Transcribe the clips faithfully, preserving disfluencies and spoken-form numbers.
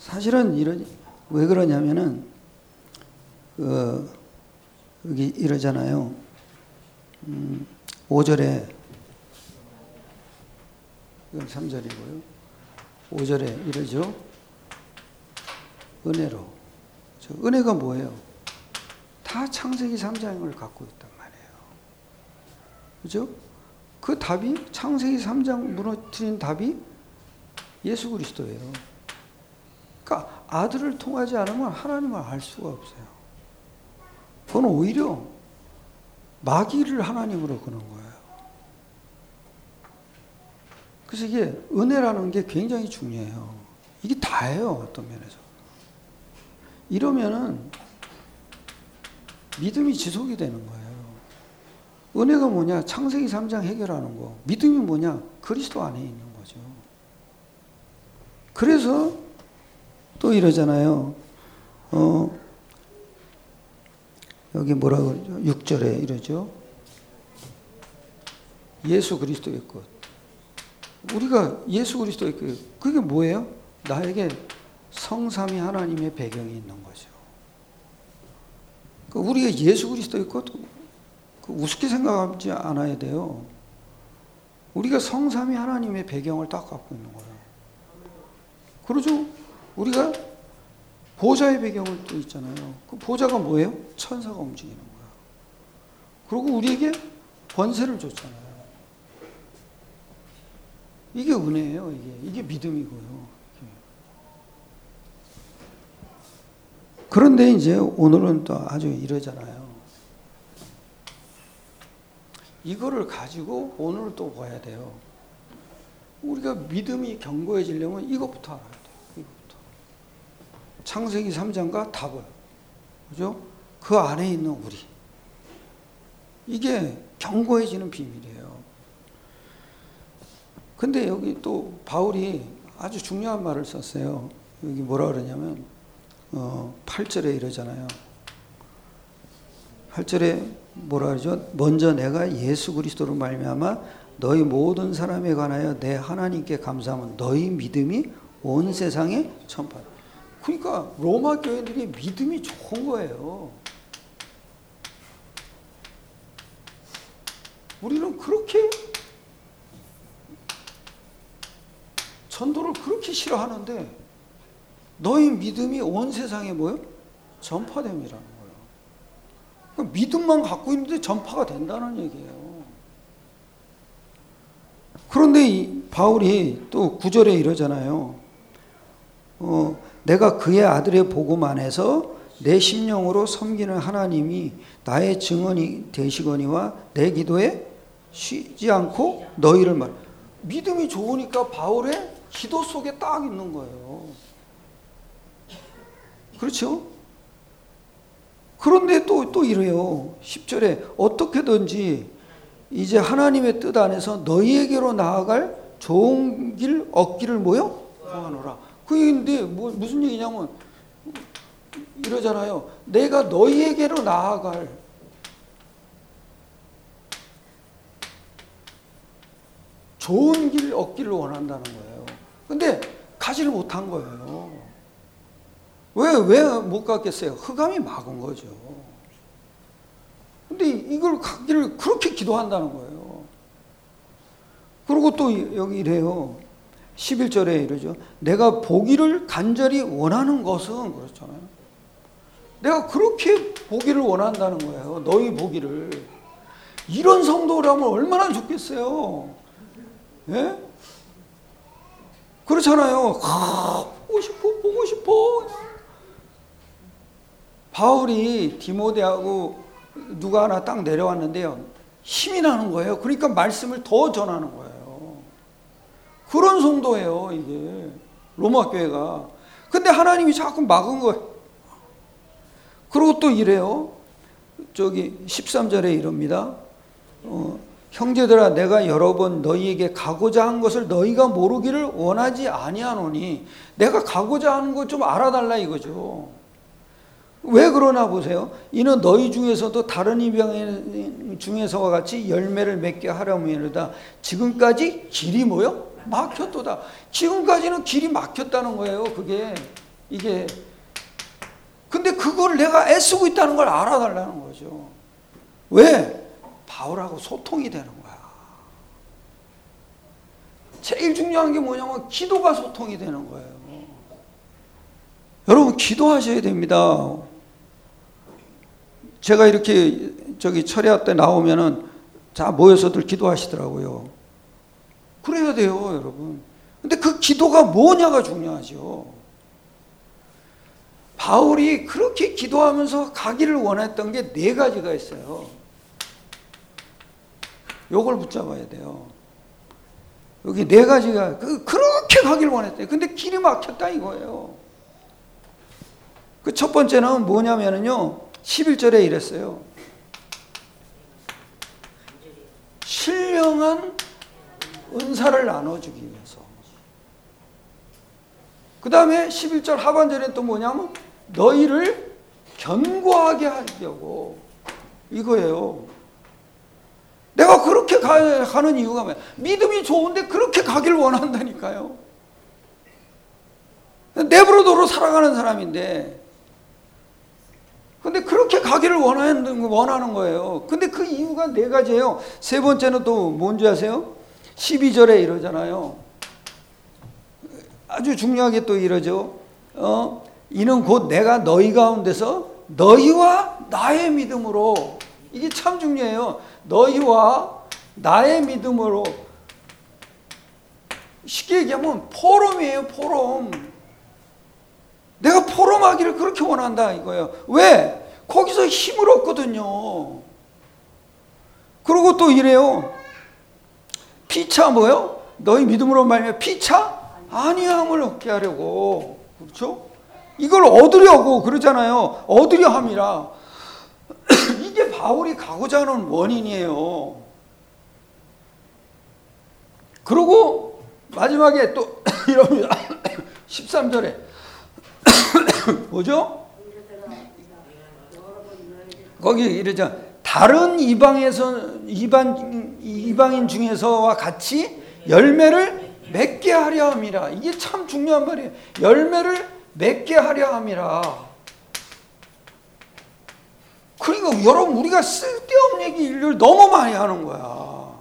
사실은 이런 왜 그러냐면은 그 여기 이러잖아요. 음, 오 절에 이건 삼 절이고요. 오 절에 이러죠. 은혜로. 저 은혜가 뭐예요? 다 창세기 삼 장을 갖고 있단 말이에요. 그죠? 그 답이 창세기 삼 장 무너뜨린 답이 예수 그리스도예요. 그러니까 아들을 통하지 않으면 하나님을 알 수가 없어요. 그건 오히려 마귀를 하나님으로 그는 거예요. 그래서 이게 은혜라는 게 굉장히 중요해요. 이게 다예요, 어떤 면에서. 이러면은 믿음이 지속이 되는 거예요. 은혜가 뭐냐? 창세기 삼 장 해결하는 거. 믿음이 뭐냐? 그리스도 안에 있는 거죠. 그래서 또 이러잖아요. 어, 여기 뭐라 그러죠? 육 절에 이러죠. 예수 그리스도의 것. 우리가 예수 그리스도의 것. 그게 뭐예요? 나에게 성삼위 하나님의 배경이 있는 거죠. 우리가 예수 그리스도의 것 우습게 생각하지 않아야 돼요. 우리가 성삼위 하나님의 배경을 딱 갖고 있는 거예요. 그러죠? 우리가 보좌의 배경을 또 있잖아요. 그 보좌가 뭐예요? 천사가 움직이는 거야. 그리고 우리에게 권세를 줬잖아요. 이게 은혜예요. 이게 이게 믿음이고요. 그런데 이제 오늘은 또 아주 이러잖아요. 이거를 가지고 오늘 또 봐야 돼요. 우리가 믿음이 견고해지려면 이것부터 알아야 돼요. 이것부터. 창세기 삼 장과 답을. 그죠? 그 안에 있는 우리. 이게 견고해지는 비밀이에요. 근데 여기 또 바울이 아주 중요한 말을 썼어요. 여기 뭐라 그러냐면 어, 팔 절에 이러잖아요. 팔 절에 뭐라 그러죠? 먼저 내가 예수 그리스도로 말미암아 너희 모든 사람에 관하여 내 하나님께 감사하면 너희 믿음이 온 세상에 전파다. 그러니까 로마 교회들이 믿음이 좋은 거예요. 우리는 그렇게 전도를 그렇게 싫어하는데 너희 믿음이 온 세상에 뭐요? 전파됨이라는 거예요. 그러니까 믿음만 갖고 있는데 전파가 된다는 얘기예요. 그런데 이 바울이 또 구 절에 이러잖아요. 어, 내가 그의 아들의 복음 안에서 내 심령으로 섬기는 하나님이 나의 증언이 되시거니와 내 기도에 쉬지 않고 너희를 말. 믿음이 좋으니까 바울의 기도 속에 딱 있는 거예요. 그렇죠? 그런데 또, 또 이래요. 십 절에 어떻게든지 이제 하나님의 뜻 안에서 너희에게로 나아갈 좋은 길 얻기를 뭐요? 구하노라. 그게 뭐, 무슨 얘기냐면 이러잖아요. 내가 너희에게로 나아갈 좋은 길 얻기를 원한다는 거예요. 근데 가지를 못한 거예요. 왜, 왜 못 갔겠어요? 흑암이 막은 거죠. 근데 이걸 갖기를 그렇게 기도한다는 거예요. 그리고 또 여기 이래요. 십일 절에 이러죠. 내가 보기를 간절히 원하는 것은 그렇잖아요. 내가 그렇게 보기를 원한다는 거예요. 너희 보기를. 이런 성도라면 얼마나 좋겠어요. 예? 그렇잖아요. 아, 보고 싶어, 보고 싶어. 바울이 디모데하고 누가 하나 딱 내려왔는데요. 힘이 나는 거예요. 그러니까 말씀을 더 전하는 거예요. 그런 성도예요, 이게. 로마 교회가. 근데 하나님이 자꾸 막은 거예요. 그리고 또 이래요. 저기 십삼 절에 이럽니다. 어, 형제들아 내가 여러 번 너희에게 가고자 한 것을 너희가 모르기를 원하지 아니하노니 내가 가고자 하는 거 좀 알아달라 이거죠. 왜 그러나 보세요. 이는 너희 중에서도 다른 이방 중에서와 같이 열매를 맺게 하려면이다. 지금까지 길이 뭐요? 막혔도다. 지금까지는 길이 막혔다는 거예요. 그게 이게. 근데 그걸 내가 애쓰고 있다는 걸 알아달라는 거죠. 왜? 바울하고 소통이 되는 거야. 제일 중요한 게 뭐냐면 기도가 소통이 되는 거예요. 여러분 기도하셔야 됩니다. 제가 이렇게 저기 철야 때 나오면은 자 모여서들 기도하시더라고요. 그래야 돼요, 여러분. 근데 그 기도가 뭐냐가 중요하죠. 바울이 그렇게 기도하면서 가기를 원했던 게 네 가지가 있어요. 요걸 붙잡아야 돼요. 여기 네 가지가 그 그렇게 가기를 원했대요. 근데 길이 막혔다 이거예요. 그 첫 번째는 뭐냐면요. 십일 절에 이랬어요. 신령한 은사를 나눠주기 위해서. 그 다음에 십일 절 하반절에 또 뭐냐면 너희를 견고하게 하려고 이거예요. 내가 그렇게 가, 가는 이유가 뭐야? 믿음이 좋은데 그렇게 가길 원한다니까요. 내버려둬로 살아가는 사람인데 근데 그렇게 가기를 원하는, 원하는 거예요. 근데 그 이유가 네 가지예요. 세 번째는 또 뭔지 아세요? 십이 절에 이러잖아요. 아주 중요하게 또 이러죠. 어, 이는 곧 내가 너희 가운데서 너희와 나의 믿음으로, 이게 참 중요해요. 너희와 나의 믿음으로, 쉽게 얘기하면 포럼이에요, 포럼. 내가 포럼하기를 그렇게 원한다 이거예요. 왜? 거기서 힘을 얻거든요. 그리고 또 이래요. 피차 뭐요? 너희 믿음으로 말미암아 피차 안위함을 얻게 하려고. 그렇죠? 이걸 얻으려고 그러잖아요. 얻으려 함이라. 이게 바울이 가고자 하는 원인이에요. 그리고 마지막에 또 이럽니다. 십삼 절에 뭐죠? 거기 이러죠. 다른 이방에서 이방 이방인 중에서와 같이 열매를 맺게 하려 함이라. 이게 참 중요한 말이에요. 열매를 맺게 하려 함이라. 그러니까 여러분 우리가 쓸데없는 얘기 일을 너무 많이 하는 거야.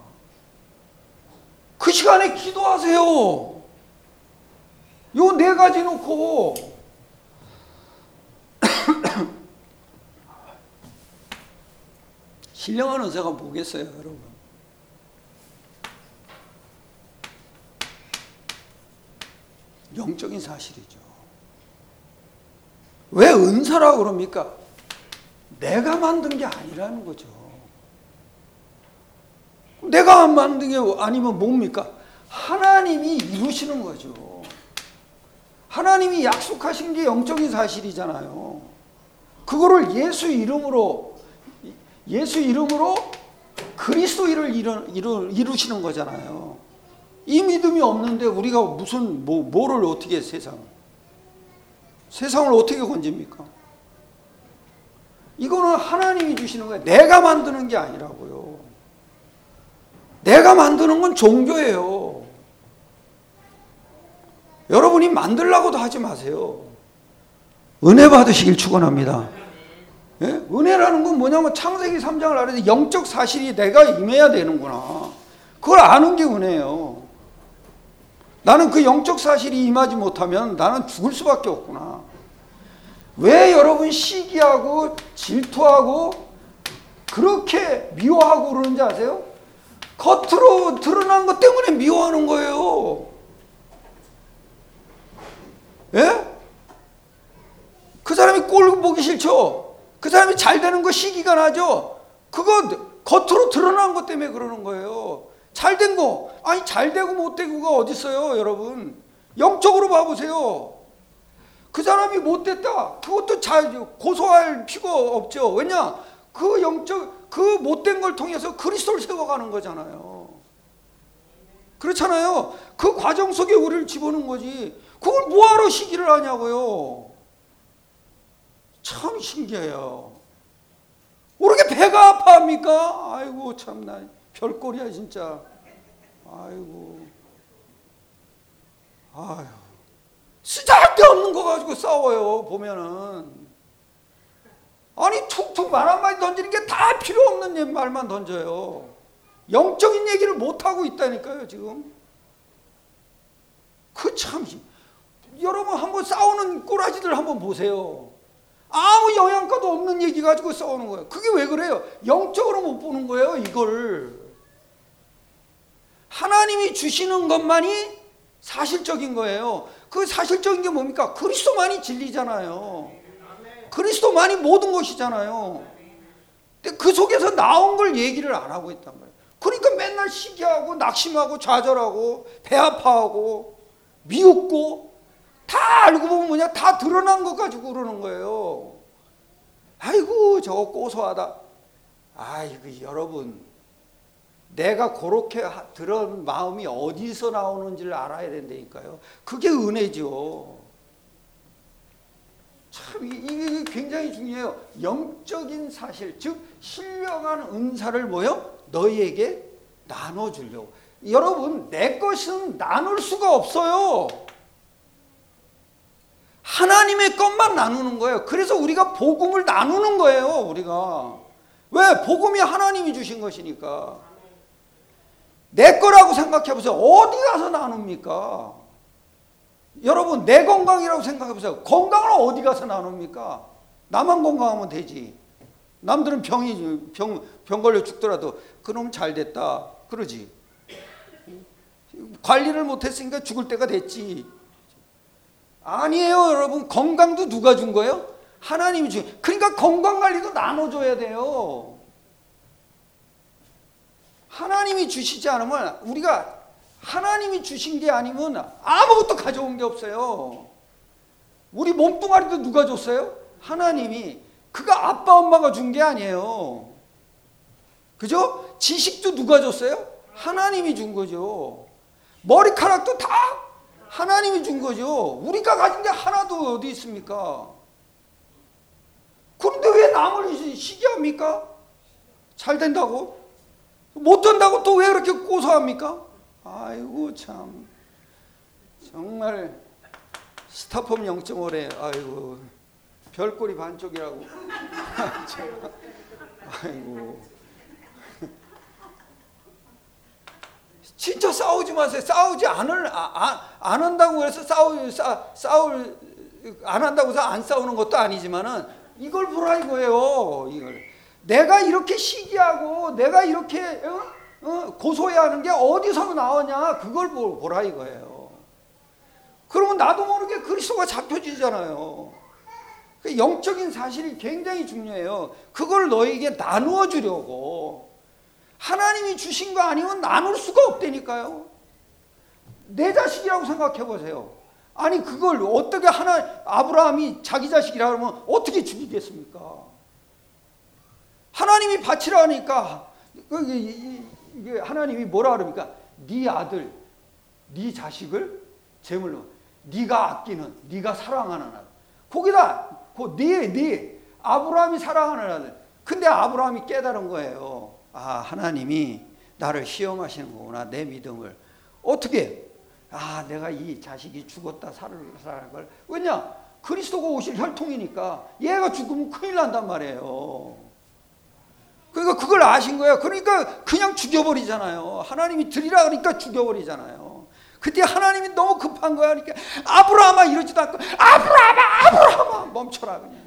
그 시간에 기도하세요. 요 네 가지 놓고 신령한 은사가 뭐겠어요, 여러분? 영적인 사실이죠. 왜 은사라고 그럽니까? 내가 만든 게 아니라는 거죠. 내가 안 만든 게 아니면 뭡니까? 하나님이 이루시는 거죠. 하나님이 약속하신 게 영적인 사실이잖아요. 그거를 예수 이름으로 예수 이름으로 그리스도 일을 이루, 이루, 이루시는 거잖아요. 이 믿음이 없는데 우리가 무슨 뭐, 뭐를 어떻게 해, 세상을 세상을 어떻게 건집니까? 이거는 하나님이 주시는 거예요. 내가 만드는 게 아니라고요. 내가 만드는 건 종교예요. 여러분이 만들라고도 하지 마세요. 은혜 받으시길 축원합니다. 예? 은혜라는 건 뭐냐면 창세기 삼 장을 알아야 돼. 영적 사실이 내가 임해야 되는구나. 그걸 아는 게 은혜예요. 나는 그 영적 사실이 임하지 못하면 나는 죽을 수밖에 없구나. 왜 여러분 시기하고 질투하고 그렇게 미워하고 그러는지 아세요? 겉으로 드러난 것 때문에 미워하는 거예요. 예? 그 사람이 꼴 보기 싫죠? 그 사람이 잘 되는 거 시기가 나죠? 그거 겉으로 드러난 것 때문에 그러는 거예요. 잘 된 거, 아니 잘 되고 못 되고가 어디 있어요, 여러분? 영적으로 봐보세요. 그 사람이 못 됐다. 그것도 잘 고소할 필요가 없죠. 왜냐? 그 영적, 그 못된 걸 통해서 그리스도를 세워가는 거잖아요. 그렇잖아요. 그 과정 속에 우리를 집어넣은 거지. 그걸 뭐하러 시기를 하냐고요. 참 신기해요. 왜 이렇게 배가 아파합니까? 아이고 참나 별꼴이야 진짜. 아이고 아유 쓰잘데기 쓸데없는 거 가지고 싸워요. 보면은 아니 툭툭 말 한마디 던지는 게 다 필요 없는 말만 던져요. 영적인 얘기를 못하고 있다니까요 지금. 그 참 여러분 한번 싸우는 꼬라지들 한번 보세요. 아무 영양가도 없는 얘기 가지고 싸우는 거예요. 그게 왜 그래요? 영적으로 못 보는 거예요 이걸. 하나님이 주시는 것만이 사실적인 거예요. 그 사실적인 게 뭡니까? 그리스도만이 진리잖아요. 그리스도만이 모든 것이잖아요. 근데 그 속에서 나온 걸 얘기를 안 하고 있단 말이에요. 그러니까 맨날 시기하고 낙심하고 좌절하고 배 아파하고 미웃고 다 알고 보면 뭐냐? 다 드러난 것 가지고 그러는 거예요. 아이고 저거 고소하다. 아이고 여러분 내가 그렇게 들은 마음이 어디서 나오는지를 알아야 된다니까요. 그게 은혜죠. 참 이게 굉장히 중요해요. 영적인 사실, 즉 신령한 은사를 뭐요? 너희에게 나눠주려고. 여러분 내 것은 나눌 수가 없어요. 하나님의 것만 나누는 거예요. 그래서 우리가 복음을 나누는 거예요. 우리가 왜? 복음이 하나님이 주신 것이니까. 내 거라고 생각해 보세요. 어디 가서 나눕니까? 여러분 내 건강이라고 생각해 보세요. 건강을 어디 가서 나눕니까? 나만 건강하면 되지. 남들은 병이 병, 병 걸려 죽더라도 그놈 잘 됐다 그러지. 관리를 못했으니까 죽을 때가 됐지. 아니에요 여러분. 건강도 누가 준 거예요? 하나님이 준. 그러니까 건강관리도 나눠줘야 돼요. 하나님이 주시지 않으면, 우리가 하나님이 주신 게 아니면 아무것도 가져온 게 없어요. 우리 몸뚱아리도 누가 줬어요? 하나님이. 그가 아빠 엄마가 준 게 아니에요. 그죠? 지식도 누가 줬어요? 하나님이 준 거죠. 머리카락도 다 하나님이 준 거죠. 우리가 가진 게 하나도 어디 있습니까? 그런데 왜 남을 시기합니까? 잘 된다고? 못 된다고 또 왜 그렇게 고소합니까? 아이고 참 정말 스타폼 영 점 오래 아이고 별꼴이 반쪽이라고. 아이고 진짜 싸우지 마세요. 싸우지 않을 아, 아, 안 한다고 해서 싸우 싸, 싸울 안 한다고 해서 안 싸우는 것도 아니지만은 이걸 보라 이거예요. 이걸 내가 이렇게 시기하고 내가 이렇게 어? 어? 고소해하는 게 어디서 나오냐? 그걸 보라 이거예요. 그러면 나도 모르게 그리스도가 잡혀지잖아요. 영적인 사실이 굉장히 중요해요. 그걸 너에게 나누어 주려고. 하나님이 주신 거 아니면 나눌 수가 없다니까요. 내 자식이라고 생각해 보세요. 아니 그걸 어떻게 하나 아브라함이 자기 자식이라 그러면 어떻게 죽이겠습니까? 하나님이 바치라 하니까 이게 하나님이 뭐라 그럽니까? 네 아들, 네 자식을 제물로 네가 아끼는, 네가 사랑하는 아들. 거기다 그 네, 네 아브라함이 사랑하는 아들. 근데 아브라함이 깨달은 거예요. 아 하나님이 나를 시험하시는 거구나. 내 믿음을 어떻게? 아 내가 이 자식이 죽었다 살아날 걸. 왜냐? 그리스도가 오실 혈통이니까 얘가 죽으면 큰일 난단 말이에요. 그러니까 그걸 아신 거예요. 그러니까 그냥 죽여버리잖아요. 하나님이 드리라 그러니까 죽여버리잖아요. 그때 하나님이 너무 급한 거야. 그러니까 아브라함아 이러지도 않고 아브라함아 아브라함아 멈춰라 그냥.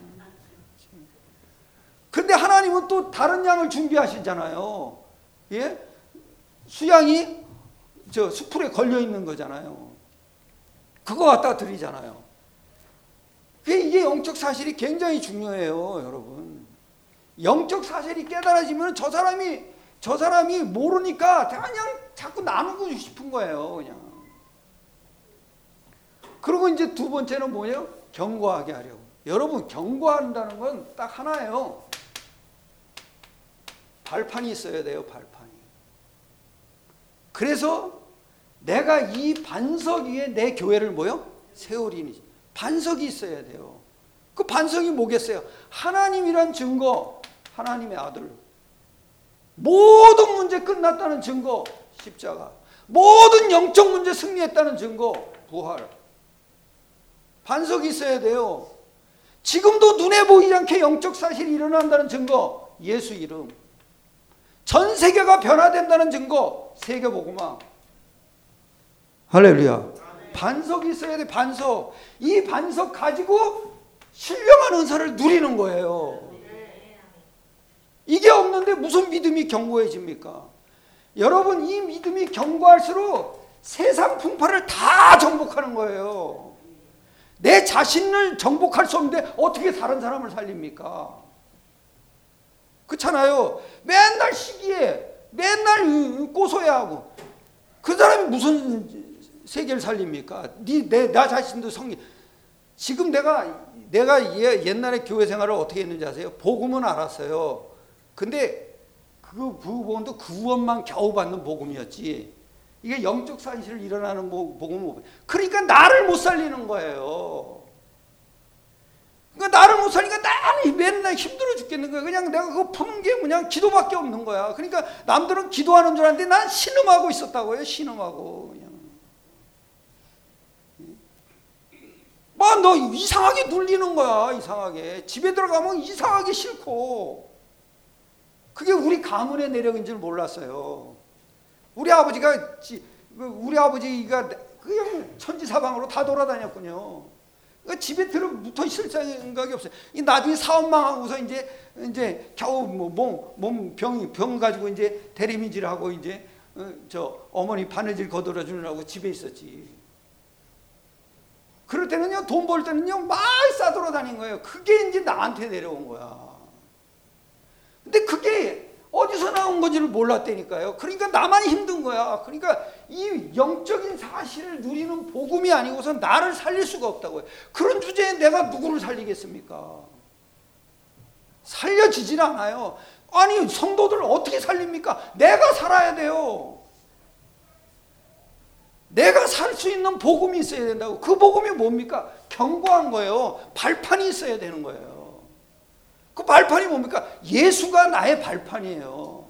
근데 하나님은 또 다른 양을 준비하시잖아요. 예? 수양이 저 수풀에 걸려 있는 거잖아요. 그거 갖다 드리잖아요. 이게 영적 사실이 굉장히 중요해요, 여러분. 영적 사실이 깨달아지면 저 사람이 저 사람이 모르니까 그냥 자꾸 나누고 싶은 거예요, 그냥. 그리고 이제 두 번째는 뭐예요? 경고하게 하려고. 여러분 경고한다는 건 딱 하나예요. 발판이 있어야 돼요, 발판이. 그래서 내가 이 반석 위에 내 교회를 뭐요? 세우리니. 반석이 있어야 돼요. 그 반석이 뭐겠어요? 하나님이란 증거, 하나님의 아들. 모든 문제 끝났다는 증거, 십자가. 모든 영적 문제 승리했다는 증거, 부활. 반석이 있어야 돼요. 지금도 눈에 보이지 않게 영적 사실이 일어난다는 증거, 예수 이름. 전 세계가 변화된다는 증거, 세계복음화. 할렐루야. 반석이 있어야 돼. 반석. 이 반석 가지고 신령한 은사를 누리는 거예요. 이게 없는데 무슨 믿음이 견고해집니까? 여러분, 이 믿음이 견고할수록 세상 풍파를 다 정복하는 거예요. 내 자신을 정복할 수 없는데 어떻게 다른 사람을 살립니까? 그렇잖아요. 맨날 시기에 맨날 꼬소해하고 그 사람이 무슨 세계를 살립니까? 네, 내, 나 자신도 성리. 지금 내가 내가 옛날에 교회 생활을 어떻게 했는지 아세요? 복음은 알았어요. 근데 그 복음도 구원만 겨우 받는 복음이었지. 이게 영적 사실을 일어나는 복음은, 그러니까 나를 못 살리는 거예요. 그러니까 나를 못 살리니까 나는 맨날 힘들어 죽겠는 거야. 그냥 내가 그거 푸는 게 그냥 기도밖에 없는 거야. 그러니까 남들은 기도하는 줄 알았는데 난 신음하고 있었다고요. 신음하고 그냥. 막 너 이상하게 눌리는 거야. 이상하게. 집에 들어가면 이상하게 싫고. 그게 우리 가문의 내력인 줄 몰랐어요. 우리 아버지가 우리 아버지가 그냥 천지사방으로 다 돌아다녔군요. 그러니까 집에 들어 붙어 있을 생각이 없어요. 나중에 사업망하고서 이제 이제 겨우 뭐몸 병이 병 가지고 이제 대리민질하고 이제 저 어머니 바느질 거들어 주느라고 집에 있었지. 그럴 때는요, 돈 벌 때는요 막 싸돌아다닌 거예요. 그게 이제 나한테 내려온 거야. 근데 그게 어디서 나온 건지를 몰랐다니까요. 그러니까 나만 힘든 거야. 그러니까 이 영적인 사실을 누리는 복음이 아니고서 나를 살릴 수가 없다고요. 그런 주제에 내가 누구를 살리겠습니까? 살려지질 않아요. 아니, 성도들을 어떻게 살립니까? 내가 살아야 돼요. 내가 살 수 있는 복음이 있어야 된다고. 그 복음이 뭡니까? 견고한 거예요. 발판이 있어야 되는 거예요. 그 발판이 뭡니까? 예수가 나의 발판이에요.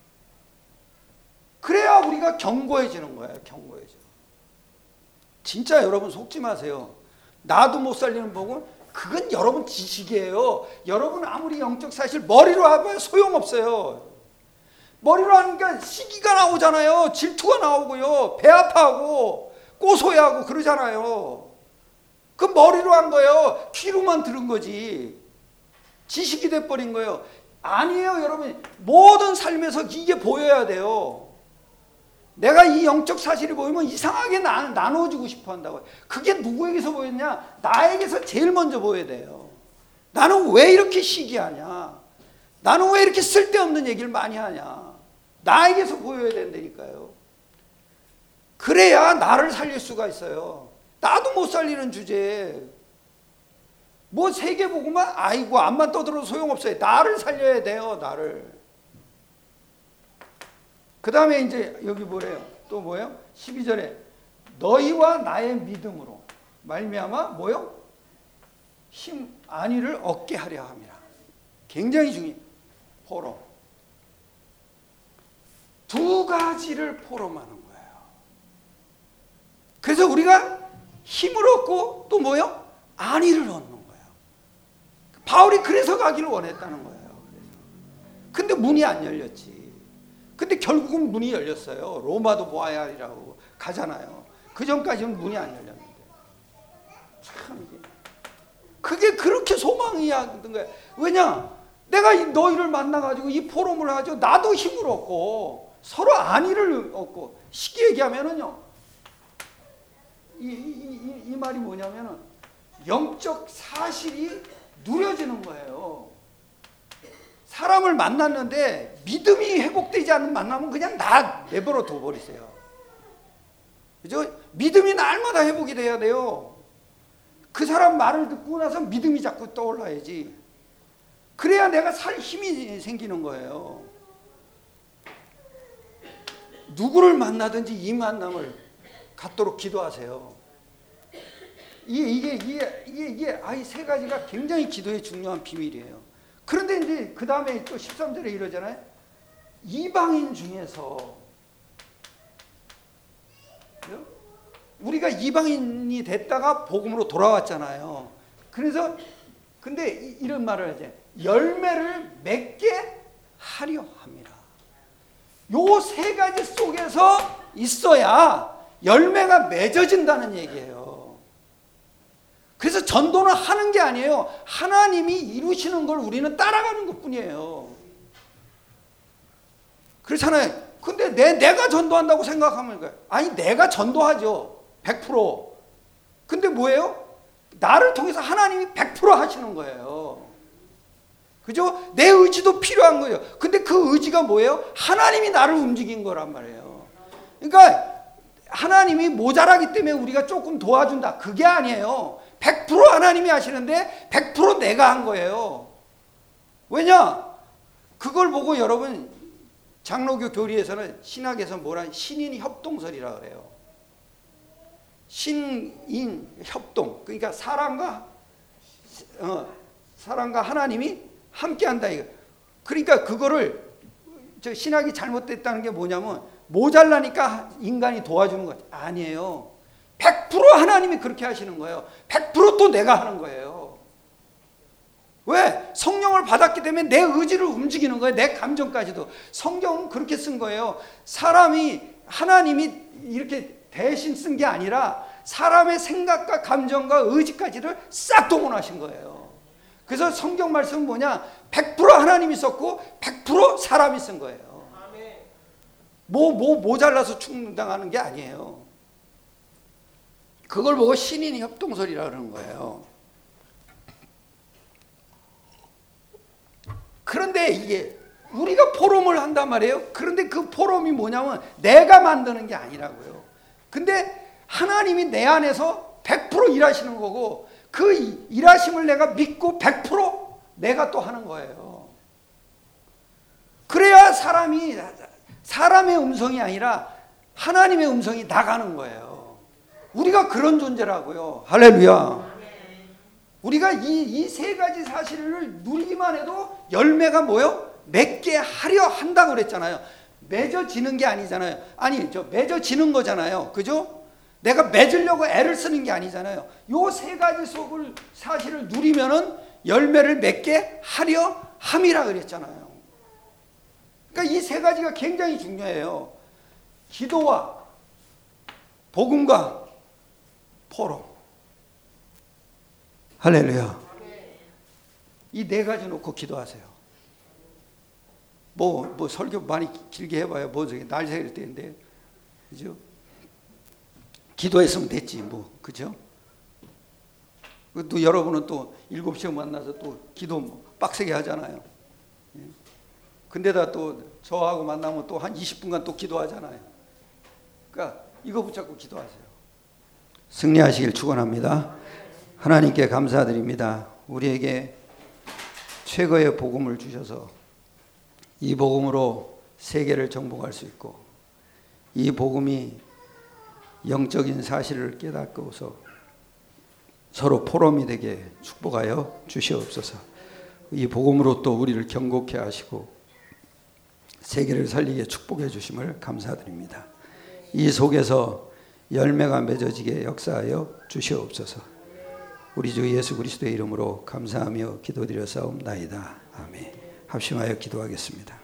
그래야 우리가 견고해지는 거예요. 견고해져. 진짜 여러분 속지 마세요. 나도 못 살리는 복음, 그건 여러분 지식이에요. 여러분 아무리 영적 사실 머리로 하면 소용없어요. 머리로 하니까 시기가 나오잖아요. 질투가 나오고요. 배 아파하고 꼬소해하고 그러잖아요. 그 머리로 한 거예요. 귀로만 들은 거지. 지식이 돼버린 거예요. 아니에요, 여러분. 모든 삶에서 이게 보여야 돼요. 내가 이 영적 사실이 보이면 이상하게 나, 나눠주고 싶어 한다고요. 그게 누구에게서 보였냐? 나에게서 제일 먼저 보여야 돼요. 나는 왜 이렇게 시기하냐? 나는 왜 이렇게 쓸데없는 얘기를 많이 하냐? 나에게서 보여야 된다니까요. 그래야 나를 살릴 수가 있어요. 나도 못 살리는 주제에 뭐 세계복음만 아이고 암만 떠들어도 소용없어요. 나를 살려야 돼요. 나를. 그 다음에 이제 여기 뭐래요? 또 뭐예요? 십이 절에 너희와 나의 믿음으로 말미암아 뭐요? 힘 안위를 얻게 하려 함이라. 굉장히 중요해요. 포럼. 두 가지를 포럼하는 거예요. 그래서 우리가 힘을 얻고 또 뭐요? 안위를 얻는 거예요. 바울이 그래서 가기를 원했다는 거예요. 근데 문이 안 열렸지. 근데 결국은 문이 열렸어요. 로마도 보아야 하리라고 가잖아요. 그 전까지는 문이 안 열렸는데. 참 이게. 그게 그렇게 소망이었던 거예요. 왜냐? 내가 너희를 만나가지고 이 포럼을 하죠. 나도 힘을 얻고 서로 안위를 얻고. 쉽게 얘기하면은요. 이, 이, 이, 이 말이 뭐냐면은 영적 사실이 누려지는 거예요. 사람을 만났는데 믿음이 회복되지 않는 만나면 그냥 나 내버려 둬버리세요. 그죠? 믿음이 날마다 회복이 돼야 돼요. 그 사람 말을 듣고 나서 믿음이 자꾸 떠올라야지. 그래야 내가 살 힘이 생기는 거예요. 누구를 만나든지 이 만남을 갖도록 기도하세요. 이게 이게 이게 이게 이게 아이 세 가지가 굉장히 기도의 중요한 비밀이에요. 그런데 이제 그 다음에 또 십삼 절에 이러잖아요. 이방인 중에서 우리가 이방인이 됐다가 복음으로 돌아왔잖아요. 그래서 근데 이런 말을 하죠. 열매를 맺게 하려 합니다. 요 세 가지 속에서 있어야 열매가 맺어진다는 얘기예요. 그래서 전도는 하는 게 아니에요. 하나님이 이루시는 걸 우리는 따라가는 것뿐이에요. 그렇잖아요. 근데 내, 내가 전도한다고 생각하면 거예요. 아니 내가 전도하죠. 백 퍼센트. 근데 뭐예요? 나를 통해서 하나님이 백 퍼센트 하시는 거예요. 그죠? 내 의지도 필요한 거예요. 근데 그 의지가 뭐예요? 하나님이 나를 움직인 거란 말이에요. 그러니까 하나님이 모자라기 때문에 우리가 조금 도와준다. 그게 아니에요. 백 퍼센트 하나님이 하시는데 백 퍼센트 내가 한 거예요. 왜냐? 그걸 보고 여러분 장로교 교리에서는 신학에서 뭐라 신인 협동설이라 그래요. 신인 협동. 그러니까 사람과 어, 사람과 하나님이 함께한다 이거. 그러니까 그거를 저 신학이 잘못됐다는 게 뭐냐면 모자라니까 인간이 도와주는 것 아니에요. 백 퍼센트 하나님이 그렇게 하시는 거예요. 백 퍼센트 또 내가 하는 거예요. 왜? 성령을 받았기 때문에 내 의지를 움직이는 거예요. 내 감정까지도. 성경은 그렇게 쓴 거예요. 사람이 하나님이 이렇게 대신 쓴 게 아니라 사람의 생각과 감정과 의지까지를 싹 동원하신 거예요. 그래서 성경 말씀은 뭐냐? 백 퍼센트 하나님이 썼고 백 퍼센트 사람이 쓴 거예요. 뭐, 뭐 모자라서 충당하는 게 아니에요. 그걸 보고 신인 협동설이라 그러는 거예요. 그런데 이게 우리가 포럼을 한단 말이에요. 그런데 그 포럼이 뭐냐면 내가 만드는 게 아니라고요. 근데 하나님이 내 안에서 백 퍼센트 일하시는 거고 그 일하심을 내가 믿고 백 퍼센트 내가 또 하는 거예요. 그래야 사람이 사람의 음성이 아니라 하나님의 음성이 나가는 거예요. 우리가 그런 존재라고요. 할렐루야. 우리가 이 이 세 가지 사실을 누리기만 해도 열매가 뭐요? 맺게 하려 한다고 그랬잖아요. 맺어지는 게 아니잖아요. 아니, 저 맺어지는 거잖아요. 그죠? 내가 맺으려고 애를 쓰는 게 아니잖아요. 요 세 가지 속을 사실을 누리면은 열매를 맺게 하려 함이라 그랬잖아요. 그러니까 이 세 가지가 굉장히 중요해요. 기도와 복음과 포럼. 할렐루야. 이 네 가지 놓고 기도하세요. 뭐, 뭐 설교 많이 길게 해봐요. 뭐 저기 날 새길 때인데, 그죠? 기도했으면 됐지, 뭐, 그죠? 또 여러분은 또 일곱 시에 만나서 또 기도 빡세게 하잖아요. 근데다 또 저하고 만나면 또 한 이십 분간 또 기도하잖아요. 그러니까 이거 붙잡고 기도하세요. 승리하시길 축원합니다. 하나님께 감사드립니다. 우리에게 최고의 복음을 주셔서 이 복음으로 세계를 정복할 수 있고 이 복음이 영적인 사실을 깨닫고서 서로 포럼이 되게 축복하여 주시옵소서. 이 복음으로 또 우리를 경고케 하시고 세계를 살리게 축복해 주심을 감사드립니다. 이 속에서 열매가 맺어지게 역사하여 주시옵소서. 우리 주 예수 그리스도의 이름으로 감사하며 기도드려 싸움나이다. 아멘. 합심하여 기도하겠습니다.